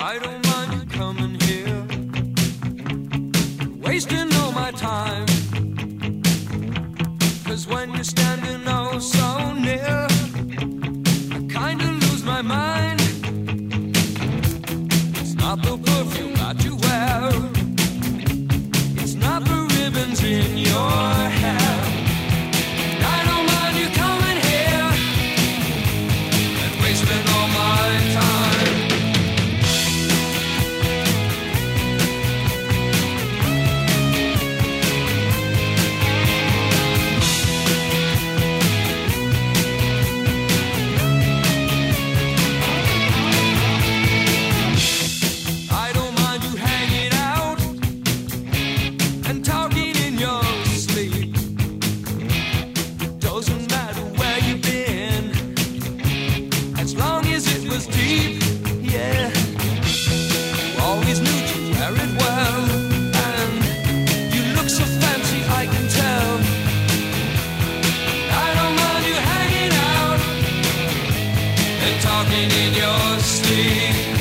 I don't mind you coming here, wasting all my time. 'Cause when you're standing oh so near, I kinda lose my mind. It's not the perfume that you wear, it's not the ribbons in your hair. I don't mind you coming here and wasting all my time. I don't mind you hanging out and talking in your sleep. Doesn't matter where you've been, as long as it was deep, yeah. You always knew to wear it well, and you look so fancy, I can tell. I don't mind you hanging out and talking in your sleep.